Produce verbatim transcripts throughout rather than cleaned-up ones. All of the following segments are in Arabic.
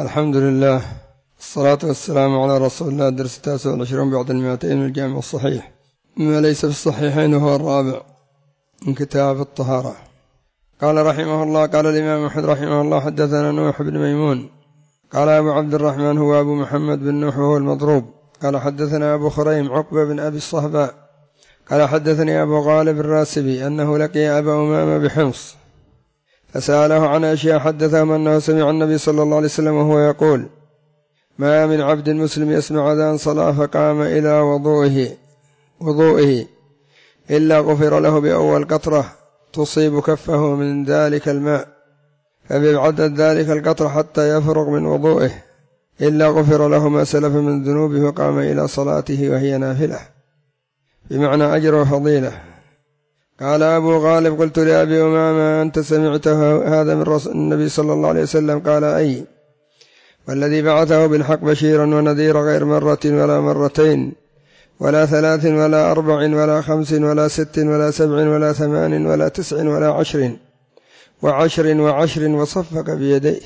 الحمد لله، الصلاة والسلام على رسول الله. درس التاسع والعشرون بعد المئتين من الجامع الصحيح، ما ليس في الصحيحين هو الرابع من كتاب الطهارة. قال رحمه الله: قال الإمام أحمد رحمه الله: حدثنا نوح بن ميمون قال أبو عبد الرحمن هو أبو محمد بن نوح وهو المضروب قال حدثنا أبو خريم عقبة بن أبي الصهباء قال حدثني أبو غالب الراسبي أنه لقي أبا أمامة بحمص فسأله عن أشياء، حدثهم أنه سمع النبي صلى الله عليه وسلم وهو يقول: ما من عبد مسلم يسمع أذان صلاة فقام إلى وضوئه وضوئه إلا غفر له بأول قطرة تصيب كفه من ذلك الماء، فبعدد ذلك القطرة حتى يفرغ من وضوئه إلا غفر له ما سلف من ذنوبه وقام إلى صلاته وهي نافلة، بمعنى أجر وفضيلة. قال أبو غالب: قلت لأبي أمامة: أنت سمعت هذا من رسول النبي صلى الله عليه وسلم؟ قال: أي؟ والذي بعثه بالحق بشيرا ونذيرا غير مرة ولا مرتين ولا ثلاث ولا أربع ولا خمس ولا ست ولا سبع ولا ثمان ولا تسع ولا عشر وعشر وعشر وصفق بيديه.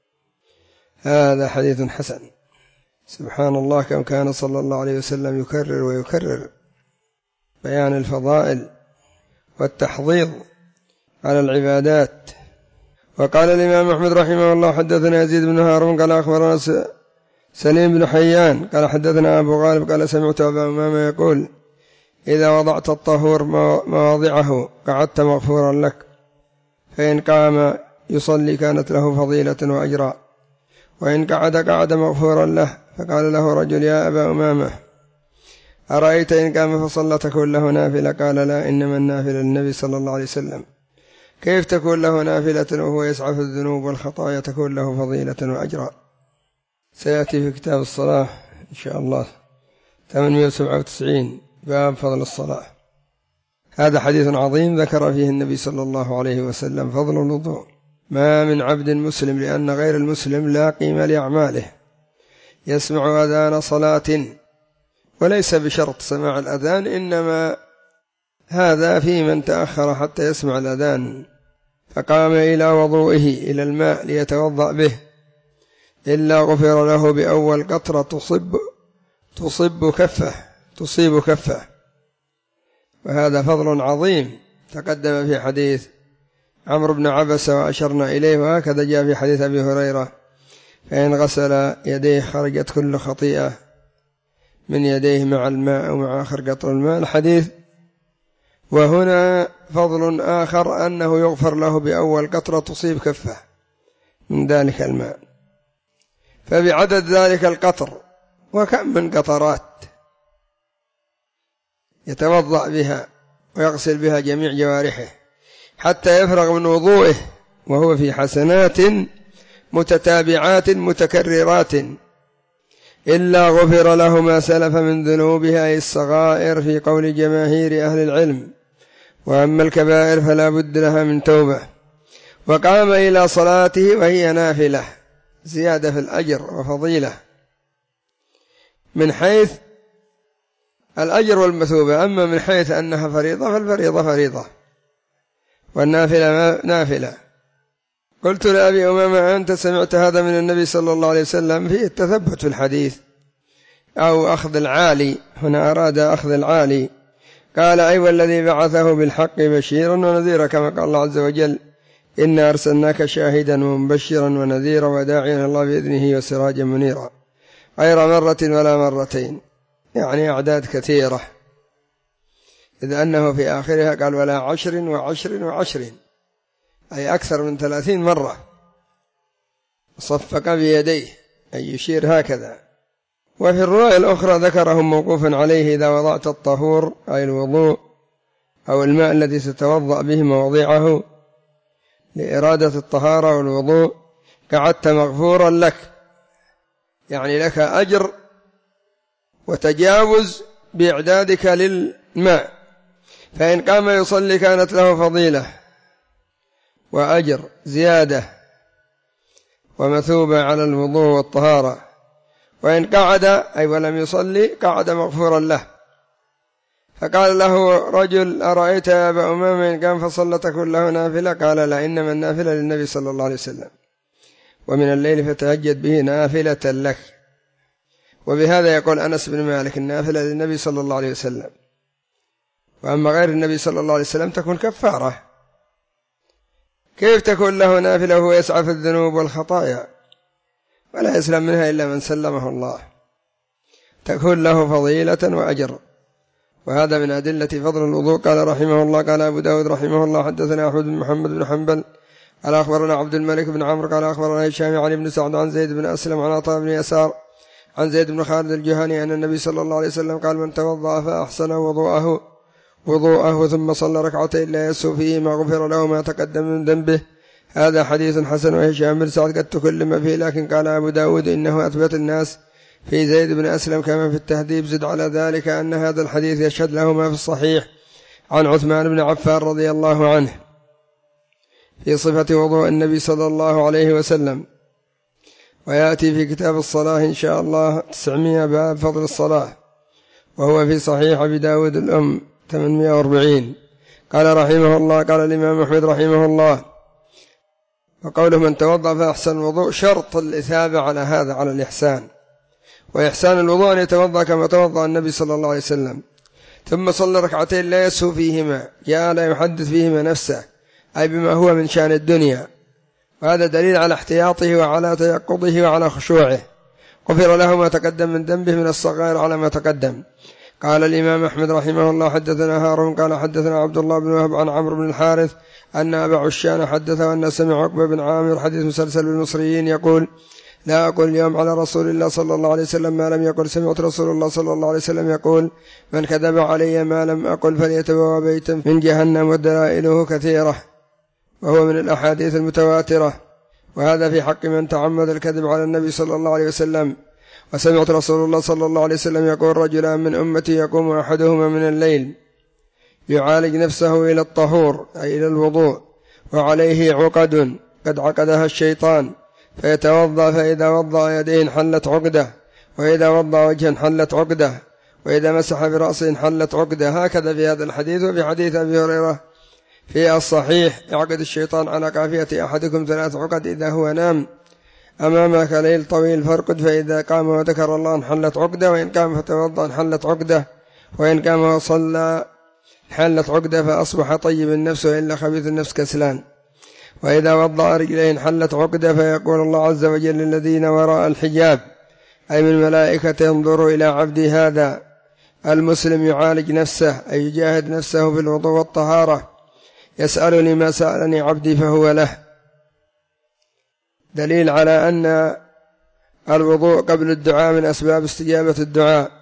هذا حديث حسن. سبحان الله، كم كان صلى الله عليه وسلم يكرر ويكرر بيان الفضائل والتحضيض على العبادات. وقال الإمام أحمد رحمه الله: حدثنا يزيد بن هارون قال أخبرنا سليم بن حيان قال حدثنا أبو غالب قال سمعت أبا أمامة يقول: إذا وضعت الطهور مواضعه قعدت مغفورا لك، فإن قام يصلي كانت له فضيلة وأجرا، وإن قعد قعد مغفورا له. فقال له رجل: يا أبا أمامة، أرأيت إن قام فصلى تكون له نافلة؟ قال: لا، إنما النافلة للنبي صلى الله عليه وسلم. كيف تكون له نافلة وهو يسعى في الذنوب والخطايا؟ تكون له فضيلة وأجرا. سيأتي في كتاب الصلاة إن شاء الله ثمانمائة وسبعة وتسعين باب فضل الصلاة. هذا حديث عظيم ذكر فيه النبي صلى الله عليه وسلم فضل الوضوء. ما من عبد مسلم، لأن غير المسلم لا قيمة لأعماله، يسمع أذان صلاة، وليس بشرط سماع الأذان، إنما هذا في من تأخر حتى يسمع الأذان فقام إلى وضوئه إلى الماء ليتوضأ به إلا غفر له بأول قطرة تصب تصب كفه تصيب كفه. وهذا فضل عظيم تقدم في حديث عمرو بن عبسة وأشرنا إليه، وهكذا جاء في حديث أبي هريرة: فإن غسل يديه خرجت كل خطيئة من يديه مع الماء ومع آخر قطر الماء الحديث. وهنا فضل آخر أنه يغفر له بأول قطرة تصيب كفه من ذلك الماء، فبعدد ذلك القطر، وكم من قطرات يتوضأ بها ويغسل بها جميع جوارحه حتى يفرغ من وضوئه وهو في حسنات متتابعات متكررات، إلا غفر له ما سلف من ذنوبها أي الصغائر في قول جماهير أهل العلم، وأما الكبائر فلا بد لها من توبة. وقام إلى صلاته وهي نافلة، زيادة في الأجر وفضيلة من حيث الأجر والمثوبة. أما من حيث أنها فريضة فالفريضة فريضة والنافلة نافلة. قلت لأبي أمامة: أنت سمعت هذا من النبي صلى الله عليه وسلم؟ فيه التثبت في الحديث أو أخذ العالي، هنا أراد أخذ العالي. قال: أي والذي بعثه بالحق بشيرا ونذيرا، كما قال الله عز وجل: إنا أرسلناك شاهدا ومبشرا ونذيرا وداعيا إلى الله بإذنه وسراجا منيرا، غير مرة ولا مرتين، يعني أعداد كثيرة، إذ أنه في آخرها قال: ولا عشر وعشر وعشر، أي أكثر من ثلاثين مرة. صفق بيديه أي يشير هكذا. وفي الرواية الأخرى ذكرهم موقوفا عليه: إذا وضعت الطهور أي الوضوء أو الماء الذي تتوضأ به مواضعه لإرادة الطهارة والوضوء قعدت مغفورا لك، يعني لك أجر وتجاوز بإعدادك للماء. فإن قام يصلي كانت له فضيلة وأجر زيادة ومثوبة على الوضوء والطهارة. وإن قعد أي ولم يصلي قعد مغفورا له. فقال له رجل: أرأيت يا أبا أمامة إن قام فصلى تكون له نافلة؟ قال: لا، إنما النافلة للنبي صلى الله عليه وسلم. ومن الليل فتهجد به نافلة لك. وبهذا يقول أنس بن مالك النافلة للنبي صلى الله عليه وسلم، وأما غير النبي صلى الله عليه وسلم تكون كفارة. كيف تكون له نافلة وهو يسعى في الذنوب والخطايا ولا يسلم منها إلا من سلمه الله؟ تكون له فضيلة وأجر. وهذا من أدلة فضل الوضوء. قال رحمه الله قال أبو داود رحمه الله حدثنا أحمد بن محمد بن حنبل قال أخبرنا عبد الملك بن عمرو قال أخبرنا هشام عن ابن سعد عن زيد بن أسلم عن عطاء بن يسار عن زيد بن خالد الجهني أن النبي صلى الله عليه وسلم قال من توضأ فأحسن وضوءه وضوءه ثم صلى ركعتين لا يسهو فيهما غفر له ما تقدم من ذنبه. هذا حديث حسن. وهشام بن سعد قد تكلم فيه، لكن قال أبو داود إنه أثبت الناس في زيد بن أسلم كما في التهذيب. زد على ذلك أن هذا الحديث يشهد له ما في الصحيح عن عثمان بن عفان رضي الله عنه في صفة وضوء النبي صلى الله عليه وسلم، ويأتي في كتاب الصلاة إن شاء الله تسعمائة باب فضل الصلاة، وهو في صحيح أبي داود الأم ثمانمائة وأربعين. قال رحمه الله قال الإمام أحمد رحمه الله وقوله من توضأ فأحسن الوضوء شرط الإثابة على هذا على الإحسان. وإحسان الوضوء أن يتوضأ كما توضأ النبي صلى الله عليه وسلم ثم صلى ركعتين لا يسهو فيهما، جاء لا يحدث فيهما نفسه أي بما هو من شأن الدنيا، وهذا دليل على احتياطه وعلى تيقظه وعلى خشوعه. غفر له ما تقدم من ذنبه من الصغائر على ما تقدم. قال الإمام أحمد رحمه الله حدثنا هارون قال حدثنا عبد الله بن وهب عن عمرو بن الحارث أن أبا عشان حدثه أن سمع عقبة بن عامر حديث مسلسل بالمصريين يقول لا أقول اليوم على رسول الله صلى الله عليه وسلم ما لم يقل. سمعت رسول الله صلى الله عليه وسلم يقول من كذب علي ما لم أقل فليتبوأ بيتا من جهنم ودلائله كثيرة، وهو من الأحاديث المتواترة، وهذا في حق من تعمد الكذب على النبي صلى الله عليه وسلم. وسمعت رسول الله صلى الله عليه وسلم يقول رجلان من أمتي يقوم أحدهما من الليل يعالج نفسه إلى الطهور أي إلى الوضوء وعليه عقد قد عقدها الشيطان فيتوضأ، فإذا وضأ يديه انحلت عقده، وإذا وضأ وجهه انحلت عقده، وإذا مسح برأسه انحلت عقده. هكذا في هذا الحديث. وفي حديث أبي هريرة في الصحيح يعقد الشيطان على قافية أحدكم ثلاث عقد إذا هو نام أمامك ليل طويل فارقد، فإذا قام وذكر الله انحلت عقده، وإن قام فتوضأ انحلت عقده، وإن قام وصلى انحلت عقده، فأصبح طيب النفس وإلا خبيث النفس كسلان. وإذا وضأ رجليه انحلت عقده، فيقول الله عز وجل للذين وراء الحجاب أي من الملائكة ينظروا إلى عبدي هذا المسلم يعالج نفسه أي يجاهد نفسه في الوضوء والطهارة، يسألني ما سألني عبدي فهو له. دليل على أن الوضوء قبل الدعاء من أسباب استجابة الدعاء.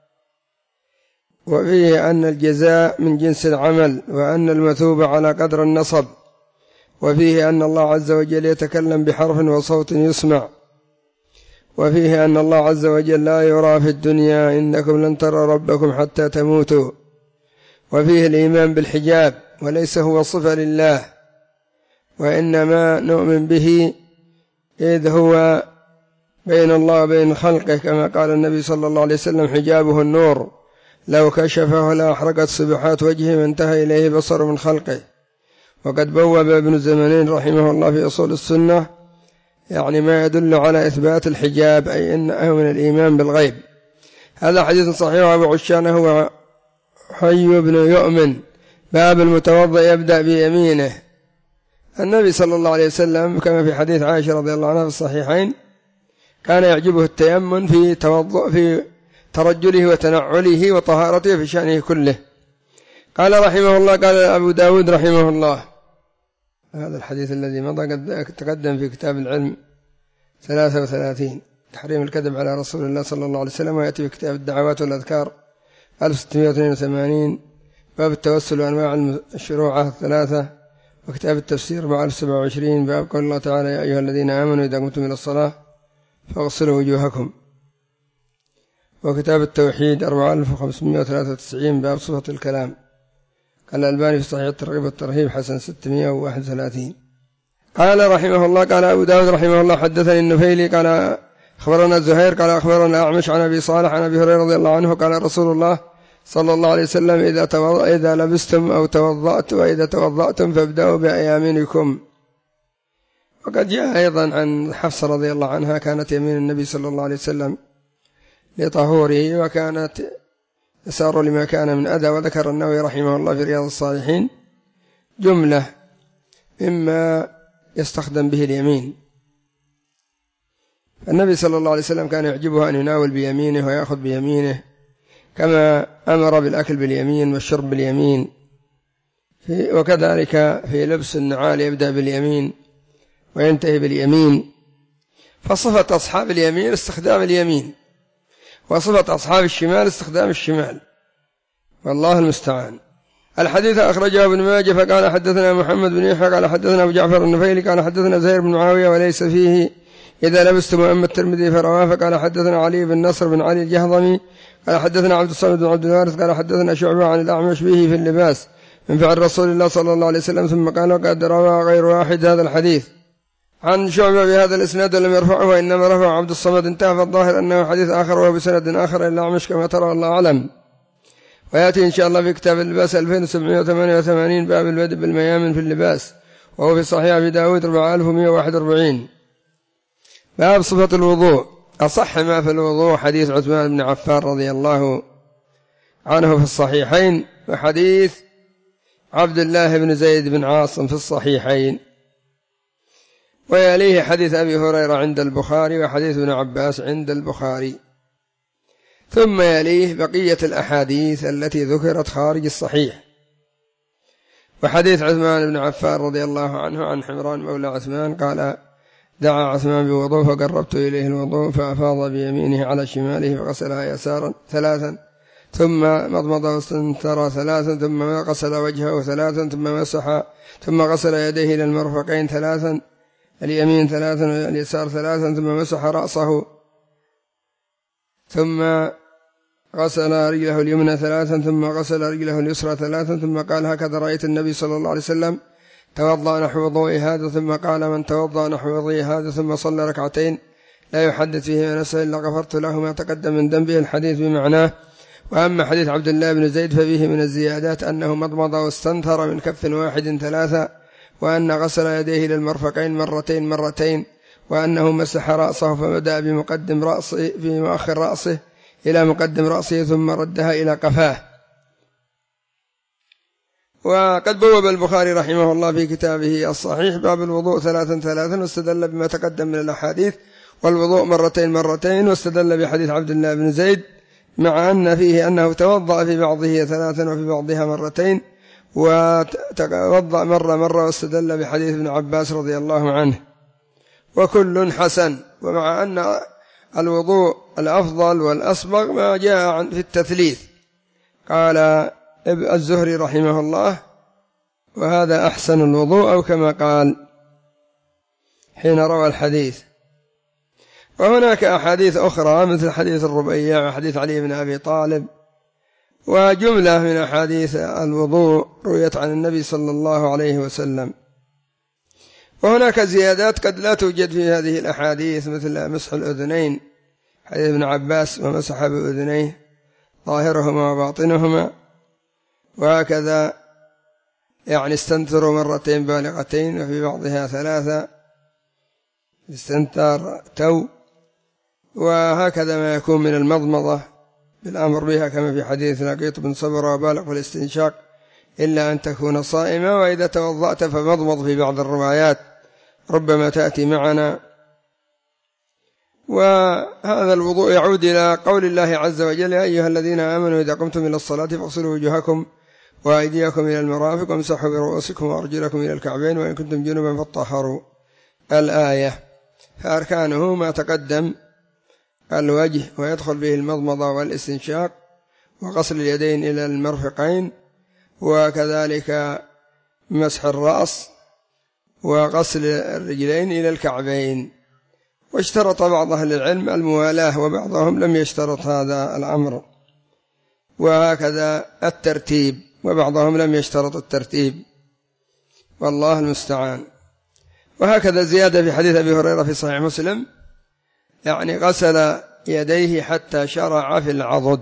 وفيه أن الجزاء من جنس العمل، وأن المثوب على قدر النصب. وفيه أن الله عز وجل يتكلم بحرف وصوت يسمع. وفيه أن الله عز وجل لا يرى في الدنيا إنكم لن ترى ربكم حتى تموتوا. وفيه الإيمان بالحجاب وليس هو صفة لله، وإنما نؤمن به إذ هو بين الله وبين خلقه، كما قال النبي صلى الله عليه وسلم حجابه النور لو كشفه لأحرقت سبحات وجهه ما انتهى إليه بصر من خلقه. وقد بوب ابن الزمنين رحمه الله في أصول السنة يعني ما يدل على إثبات الحجاب أي أنه من الإيمان بالغيب. هذا حديث صحيح. أبو عشان هو حي بن يؤمن باب المتوضئ يبدأ بيمينه. النبي صلى الله عليه وسلم كما في حديث عائشة رضي الله عنها في الصحيحين كان يعجبه التيمن في توضؤ في ترجله وتنعله وطهارته في شأنه كله. قال رحمه الله قال أبو داود رحمه الله هذا الحديث الذي مضى قد تقدم في كتاب العلم ثلاثة وثلاثين تحريم الكذب على رسول الله صلى الله عليه وسلم، ويأتي في كتاب الدعوات والأذكار ألف وستمائة واثنين وثمانين باب التوسل وأنواع الشروعة الثلاثة، وكتاب التفسير أربعة آلاف وسبعة وعشرين باب قول الله تعالى يا أيها الذين آمنوا إذا قمتم إلى الصلاة فاغسلوا وجوهكم، وكتاب التوحيد أربعة آلاف وخمسمائة وثلاثة وتسعين باب صفة الكلام. قال الألباني في صحيح الترغيب والترهيب حسن ستمائة وواحد وثلاثين. قال رحمه الله قال أبو داود رحمه الله حدثني النفيلي قال أخبرنا زهير قال أخبرنا أعمش عن أبي صالح عن أبي هريرة رضي الله عنه قال رسول الله صلى الله عليه وسلم إذا, إذا لبستم أو توضأت وإذا توضأتم فابدأوا بأيامنكم. وقد جاء أيضا عن حفصة رضي الله عنها كانت يمين النبي صلى الله عليه وسلم لطهوره وكانت يسار لما كان من أذى. وذكر النووي رحمه الله في رياض الصالحين جملة مما يستخدم به اليمين. النبي صلى الله عليه وسلم كان يعجبه أن يناول بيمينه ويأخذ بيمينه، كما أمر بالأكل باليمين والشرب باليمين، وكذلك في لبس النعال يبدأ باليمين وينتهي باليمين. فصفة أصحاب اليمين استخدام اليمين، وصفة أصحاب الشمال استخدام الشمال، والله المستعان. الحديث أخرجه ابن ماجه فقال حدثنا محمد بن يحيى قال حدثنا أبو جعفر النفيلي قال حدثنا زهير بن معاوية وليس فيه إذا لبستم. أما الترمذي فرواه فقال حدثنا علي بن نصر بن علي الجهضمي قال حدثنا عبد الصمد بن عبد الوارث قال حدثنا شعبة عن الأعمش به في اللباس من فعل رسول الله صلى الله عليه وسلم، ثم قال وقد روى غير واحد هذا الحديث عن شعبة بهذا الإسناد ولم يرفعه وإنما رفعه عبد الصمد. انتهى. فالظاهر أنه حديث آخر وهو بسند آخر إلى الأعمش كما ترى الله أعلم. ويأتي إن شاء الله في كتاب اللباس ألفين وسبعمائة وثمانية وثمانين باب البدء بالميامن في اللباس، وهو في صحيح أبي داود أربعة آلاف ومائة وواحد وأربعين. باب صفة الوضوء. أصح ما في الوضوء حديث عثمان بن عفان رضي الله عنه في الصحيحين، وحديث عبد الله بن زيد بن عاصم في الصحيحين، ويليه حديث أبي هريرة عند البخاري وحديث ابن عباس عند البخاري، ثم يليه بقية الأحاديث التي ذكرت خارج الصحيح. وحديث عثمان بن عفان رضي الله عنه عن حمران مولى عثمان قال دعا عثمان بوضوء فقربت إليه الوضوء فأفاض بيمينه على شماله فغسلها يسارا ثلاثا ثم مضمض واستنثر ثلاثا ثم غسل وجهه ثلاثا ثم مسح ثم غسل يديه إلى المرفقين ثلاثا اليمين ثلاثا واليسار ثلاثا ثم مسح رأسه ثم غسل رجله اليمنى ثلاثا ثم غسل رجله اليسرى ثلاثا ثم قال هكذا رأيت النبي صلى الله عليه وسلم توضأ نحو وضوء هذا. ثم قال من توضأ نحو وضوء هذا ثم صلى ركعتين لا يحدث فيهما نفسه إلا غفرت له ما تقدم من ذنبه. الحديث بمعناه. وأما حديث عبد الله بن زيد ففيه من الزيادات أنه مضمض واستنثر من كف واحد ثلاثة، وأن غسل يديه إلى المرفقين مرتين مرتين، وأنه مسح رأسه فبدأ بمقدم رأسه في مؤخر رأسه إلى مقدم رأسه ثم ردها إلى قفاه. وقد بوب البخاري رحمه الله في كتابه الصحيح باب الوضوء ثلاثا ثلاثا، واستدل بما تقدم من الأحاديث والوضوء مرتين مرتين، واستدل بحديث عبد الله بن زيد مع أن فيه أنه توضأ في بعضه ثلاثا وفي بعضها مرتين، وتوضأ مرة مرة، واستدل بحديث ابن عباس رضي الله عنه، وكل حسن. ومع أن الوضوء الأفضل والأسبغ ما جاء في التثليث، قال الزهري رحمه الله وهذا أحسن الوضوء، أو كما قال حين روى الحديث. وهناك أحاديث أخرى مثل حديث الربيع وحديث علي بن أبي طالب وجملة من أحاديث الوضوء رويت عن النبي صلى الله عليه وسلم. وهناك زيادات قد لا توجد في هذه الأحاديث مثل مسح الأذنين، حديث ابن عباس ومسح بأذنيه ظاهرهما وباطنهما، وهكذا يعني استنثروا مرتين بالغتين وفي بعضها ثلاثة استنثار تو، وهكذا ما يكون من المضمضة بالأمر بها كما في حديث لقيط بن صبر وبالغ في الاستنشاق إلا أن تكون صائمة، وإذا توضأت فمضمض في بعض الروايات ربما تأتي معنا. وهذا الوضوء يعود إلى قول الله عز وجل يا أيها الذين آمنوا إذا قمتم إلى الصلاة فاغسلوا وجوهكم وأيديكم إلى المرافق وامسحوا برؤوسكم وأرجلكم إلى الكعبين وإن كنتم جنبا فاطهروا الآية. فأركانه ما تقدم الوجه ويدخل به المضمضة والاستنشاق وغسل اليدين إلى المرفقين، وكذلك مسح الرأس وغسل الرجلين إلى الكعبين. واشترط بعض أهل العلم الموالاة وبعضهم لم يشترط هذا الأمر، وهكذا الترتيب وبعضهم لم يشترط الترتيب، والله المستعان. وهكذا زيادة في حديث أبي هريرة في صحيح مسلم يعني غسل يديه حتى شرع في العضد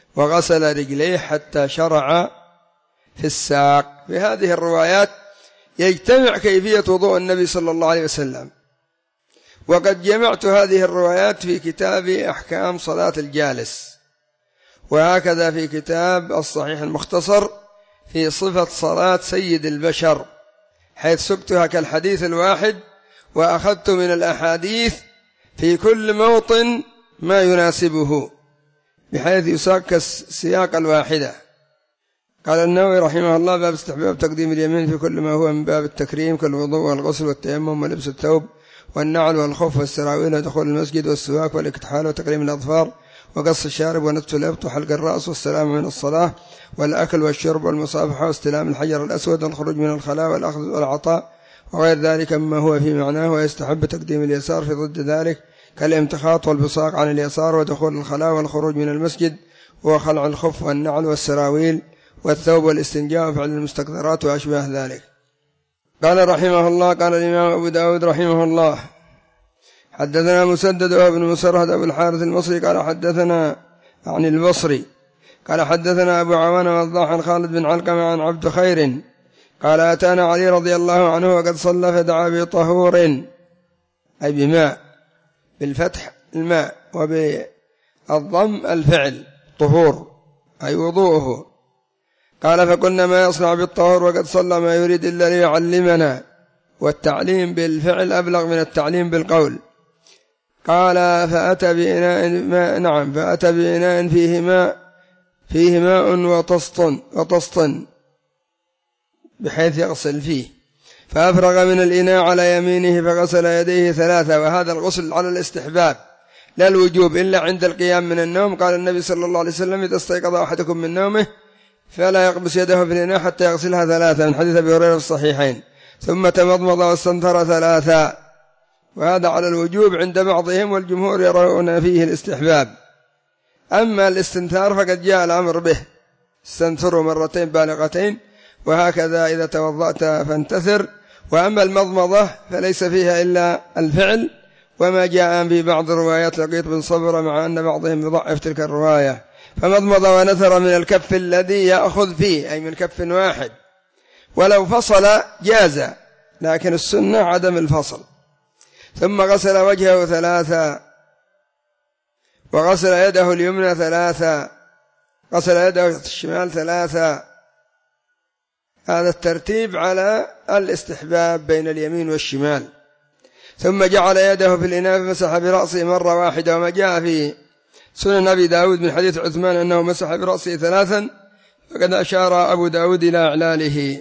وغسل رجليه حتى شرع في الساق. في هذه الروايات يجتمع كيفية وضوء النبي صلى الله عليه وسلم. وقد جمعت هذه الروايات في كتاب أحكام صلاة الجالس، وهكذا في كتاب الصحيح المختصر في صفة صلاة سيد البشر، حيث سبتها كالحديث الواحد، وأخذت من الأحاديث في كل موطن ما يناسبه بحيث يساق السياق الواحدة. قال النووي رحمه الله: باب استحباب تقديم اليمين في كل ما هو من باب التكريم كالوضوء والغسل والتيمم ولبس الثوب والنعل والخف والسراويل ودخول المسجد والسواك والاكتحال وتقليم الأظفار وقص الشارب ونتف الإبط وحلق الرأس والسلام من الصلاة والأكل والشرب والمصافحة واستلام الحجر الأسود والخروج من الخلاء والأخذ والعطاء وغير ذلك مما هو في معناه. ويستحب تقديم اليسار في ضد ذلك كالامتخاط والبصاق عن اليسار ودخول الخلاء والخروج من المسجد وخلع الخف والنعل والسراويل والثوب والاستنجاء وفعل المستقذرات وأشباه ذلك. قال رحمه الله: قال الإمام أبو داود رحمه الله: حدثنا مسدد وابن مسرهد أبو الحارث المصري قال حدثنا عن البصري قال حدثنا أبو عوانة وضاح عن خالد بن علقمة عن عبد خير قال: أتانا علي رضي الله عنه وقد صلى فدعا بطهور، أي بماء، بالفتح الماء وبالضم الفعل طهور أي وضوءه. قال: فقلنا ما يصنع بالطهور وقد صلى ما يريد إلا ليعلمنا، والتعليم بالفعل أبلغ من التعليم بالقول. قال: فأتى بإناء ماء نعم فأتى بإناء فيه ماء فيه ماء وطسط وطسط بحيث يغسل فيه، فأفرغ من الإناء على يمينه فغسل يديه ثلاثة. وهذا الغسل على الاستحباب لا الوجوب إلا عند القيام من النوم. قال النبي صلى الله عليه وسلم: إذا استيقظ أحدكم من نومه فلا يقبس يده في الإناء حتى يغسلها ثلاثة، من حديث أبي هريرة في الصحيحين، ثم تمضمض واستنثر ثلاثة. وهذا على الوجوب عند بعضهم، والجمهور يرون فيه الاستحباب. أما الاستنثار فقد جاء الأمر به، استنثروا مرتين بالغتين، وهكذا إذا توضأت فانتثر. وأما المضمضة فليس فيها إلا الفعل، وما جاء في بعض الروايات لقيت بن صبر مع أن بعضهم يضعف تلك الرواية، فمضمض ونثر من الكف الذي يأخذ فيه، أي من كف واحد، ولو فصل جاز، لكن السنة عدم الفصل. ثم غسل وجهه ثلاثة، وغسل يده اليمنى ثلاثة، غسل يده الشمال ثلاثة. هذا الترتيب على الاستحباب بين اليمين والشمال. ثم جعل يده في الإناء فمسح برأسه مرة واحدة، وما جاء في سنن أبي داود من حديث عثمان أنه مسح برأسه ثلاثا، فقد أشار أبو داود إلى إعلاله.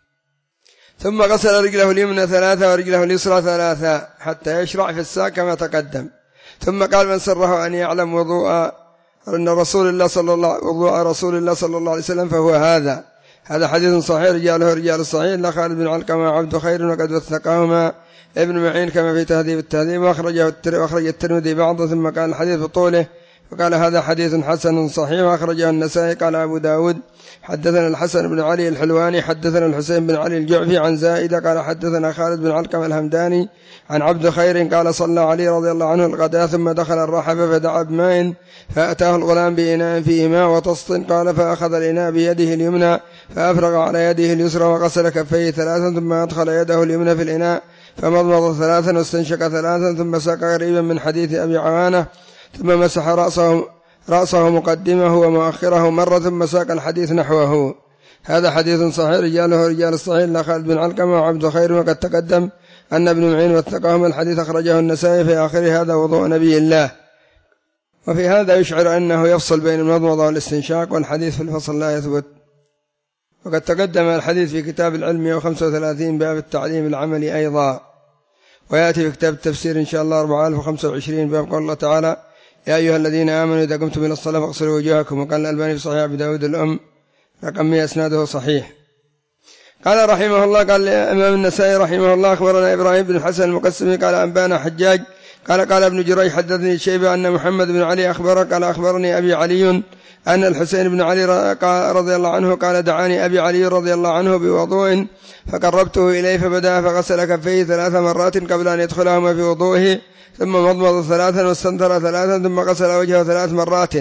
ثم غسل رجله اليمنى ثلاثة ورجله اليسرى ثلاثة حتى يشرع في الساق كما تقدم. ثم قال: من سره أن يعلم وضوء أن رسول الله صلى الله وضوء رسول الله صلى الله عليه وسلم فهو هذا. هذا حديث صحيح رجاله رجال الصحيح، لا خالد بن علقمة وعبد خير وقد وثقهما ابن معين كما في تهذيب التهذيب، وأخرجه وأخرج الترمذي بعضه. ثم قال الحديث بطوله، وقال هذا حديث حسن صحيح. وأخرجه النسائي. قال أبو داود: حدثنا الحسن بن علي الحلواني حدثنا الحسين بن علي الجعفي عن زائدة قال حدثنا خالد بن علقمة الهمداني عن عبد خير قال: صلى علي رضي الله عنه الغداء ثم دخل الرحب فدعا بماء فأتاه الغلام بإناء فيه ماء وطسط. قال: فأخذ الإناء بيده اليمنى فأفرغ على يده اليسرى وغسل كفيه ثلاثا، ثم أدخل يده اليمنى في الإناء فمضمض ثلاثا واستنشق ثلاثا، ثم ساق قريبا من حديث أبي عوانة، ثم مسح رأسه رأسه مقدمه ومؤخره مرة، ثم ساق الحديث نحوه. هذا حديث صحيح رجاله رجال الصحيح، لا خالد بن علقمة وعبد خير وقد تقدم أن ابن معين وثقهم. الحديث أخرجه النسائي في آخره: هذا وضوء نبي الله. وفي هذا يشعر أنه يفصل بين المضمضة والاستنشاق، والحديث في الفصل لا يثبت. وقد تقدم الحديث في كتاب العلم مئة وخمسة وثلاثين باب التعليم العملي أيضا، ويأتي في كتاب التفسير إن شاء الله أربعة آلاف وخمسة وعشرين باب قول الله تعالى: يا أيها الذين آمنوا إذا قمتم إلى الصلاة فاغسلوا وجوهكم. وقال الألباني في صحيح أبي داود الأم رقم مئة إسناده صحيح. قال رحمه الله: قال الإمام النسائي رحمه الله: أخبرنا إبراهيم بن الحسن المقسمي قال أنبانا حجاج قال قال ابن جريج حدثني شيبة أن محمد بن علي أخبره قال أخبرني أبي علي أن الحسين بن علي رضي الله عنه قال: دعاني أبي علي رضي الله عنه بوضوء فقربته إليه فبدأ فغسل كفيه ثلاث مرات قبل أن يدخلهما في وضوءه، ثم مضمض ثلاثا واستنثر ثلاثا، ثم غسل وجهه ثلاث مرات،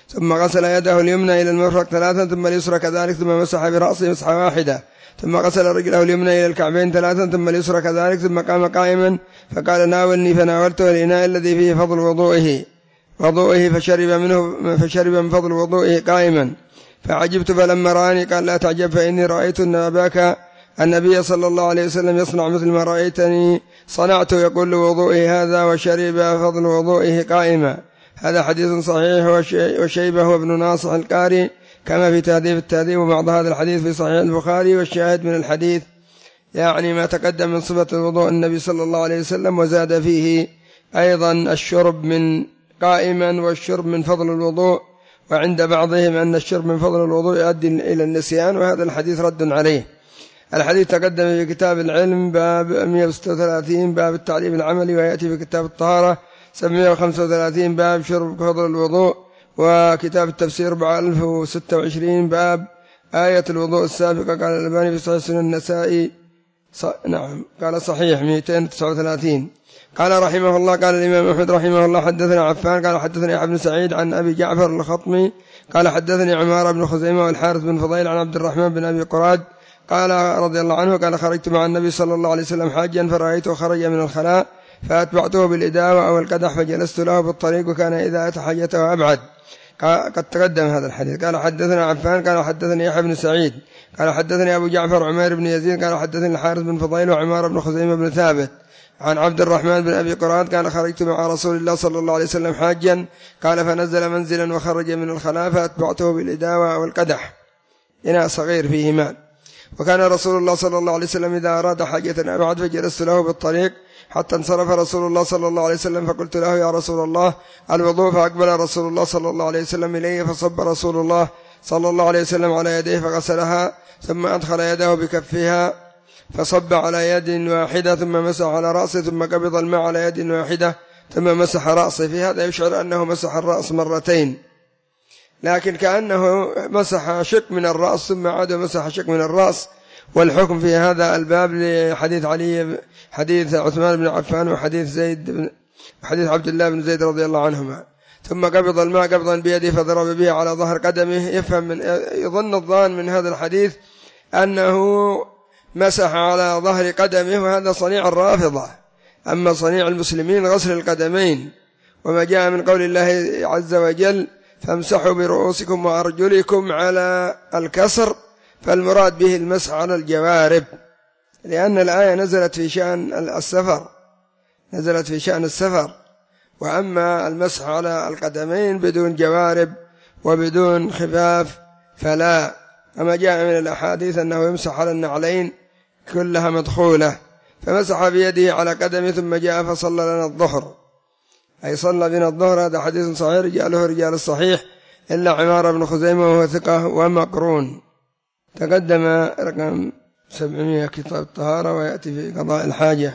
ثم غسل يده اليمنى إلى المرفق ثلاثا ثم اليسرى كذلك ثم مسح برأسه مسحة واحدة ثم غسل رجله اليمنى إلى الكعبين ثلاثا ثم اليسرى كذلك ثم قام قائما فقال ناولني فناولته الإناء الذي فيه فضل وضوئه وضوئه فشرب منه فشرب من فضل وضوئه قائما فعجبت فلما رآني قال لا تعجب فإني رأيت أن أباك النبي صلى الله عليه وسلم يصنع مثل ما رأيتني صنعت يقول لوضوئه هذا وشرب فضل وضوئه قائما. هذا حديث صحيح وشيبه ابن ناصح القاري كما في تهذيب التهذيب وبعض هذا الحديث في صحيح البخاري والشاهد من الحديث يعني ما تقدم من صفة الوضوء النبي صلى الله عليه وسلم وزاد فيه أيضا الشرب من قائما والشرب من فضل الوضوء وعند بعضهم أن الشرب من فضل الوضوء يؤدي إلى النسيان وهذا الحديث رد عليه. الحديث تقدم في كتاب العلم باب مئة وستة وثلاثين باب التعليم العملي ويأتي في كتاب الطهارة سبعمئة وخمسة وثلاثين باب شرب فضل الوضوء وكتاب التفسير أربعة آلاف وستة وعشرين باب آية الوضوء السابقة. قال الألباني في صحيح سنن النسائي ص... نعم قال صحيح مئتين وتسعة وثلاثين. قال رحمه الله قال الإمام أحمد رحمه الله حدثنا عفان قال حدثني يحيى بن سعيد عن أبي جعفر الخطمي قال حدثني عمار بن خزيمة والحارث بن فضيل عن عبد الرحمن بن أبي قراد قال رضي الله عنه قال خرجت مع النبي صلى الله عليه وسلم حاجا فرأيته خرج من الخلاء فأتبعته بالإداوة أو القدح فجلست له بالطريق وكان إذا أتى حاجته أبعد. قد تقدم هذا الحديث. قال حدثنا عفان قال حدثني يحيى بن سعيد قال حدثني أبو جعفر عمير بن يزيد قال حدثني الحارث بن فضيل وعمار بن خزيمة بن ثابت عن عبد الرحمن بن أبي قراد قال خرجت مع رسول الله صلى الله عليه وسلم حاجا قال فنزل منزلا وخرج من الخلاء فأتبعته بالإداوة أو القدح إناء صغير فيه ماء وكان رسول الله صلى الله عليه وسلم إذا أراد حاجة أبعد فجلست له بالطريق حتى انصرف رسول الله صلى الله عليه وسلم فقلت له يا رسول الله الوضوء فأقبل رسول الله صلى الله عليه وسلم إليه فصب رسول الله صلى الله عليه وسلم على يديه فغسلها ثم أدخل يده بكفها فصب على يد واحدة ثم مسح على رأسه ثم قبض الماء على يد واحدة ثم مسح رأسه. في هذا يشعر أنه مسح الرأس مرتين لكن كأنه مسح شق من الرأس ثم عاد مسح شق من الرأس. والحكم في هذا الباب لحديث علي حديث عثمان بن عفان وحديث زيد وحديث عبد الله بن زيد رضي الله عنهما. ثم قبض الماء قبضا بيده فضرب به على ظهر قدمه. يفهم من يظن الظان من هذا الحديث أنه مسح على ظهر قدمه وهذا صنيع الرافضة. أما صنيع المسلمين غسل القدمين وما جاء من قول الله عز وجل فامسحوا برؤوسكم وأرجلكم على الكسر فالمراد به المسح على الجوارب لأن الآية نزلت في شأن السفر نزلت في شأن السفر وأما المسح على القدمين بدون جوارب وبدون خفاف فلا. أما جاء من الأحاديث أنه يمسح على النعلين كلها مدخولة فمسح بيده على قدمه ثم جاء فصلى لنا الظهر أي صلى بنا الظهر. هذا حديث صحيح رجاله رجال الصحيح إلا عمار بن خزيمة وهو ثقة ومقرون. تقدم رقم سبعمائة كتاب الطهارة ويأتي في قضاء الحاجة.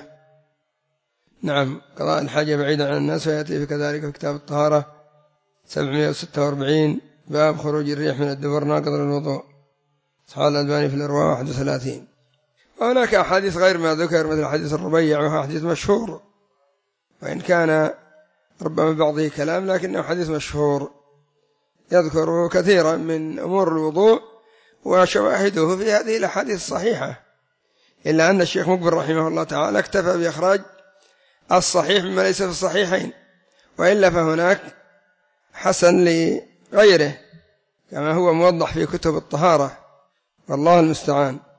نعم قضاء الحاجة بعيدا عن الناس ويأتي في كذلك في كتاب الطهارة سبعمائة وستة وأربعين باب خروج الريح من الدبر ناقض للوضوء صحيح الألباني في الإرواء واحد وثلاثين. وهناك أحاديث غير ما ذكر مثل حديث الربيع وهو حديث مشهور وإن كان ربما بعضه كلام لكنه حديث مشهور يذكر كثيرا من أمور الوضوء وشواهده في هذه الأحاديث الصحيحة إلا أن الشيخ مقبل رحمه الله تعالى اكتفى بإخراج الصحيح مما ليس في الصحيحين وإلا فهناك حسن لغيره كما هو موضح في كتب الطهارة والله المستعان.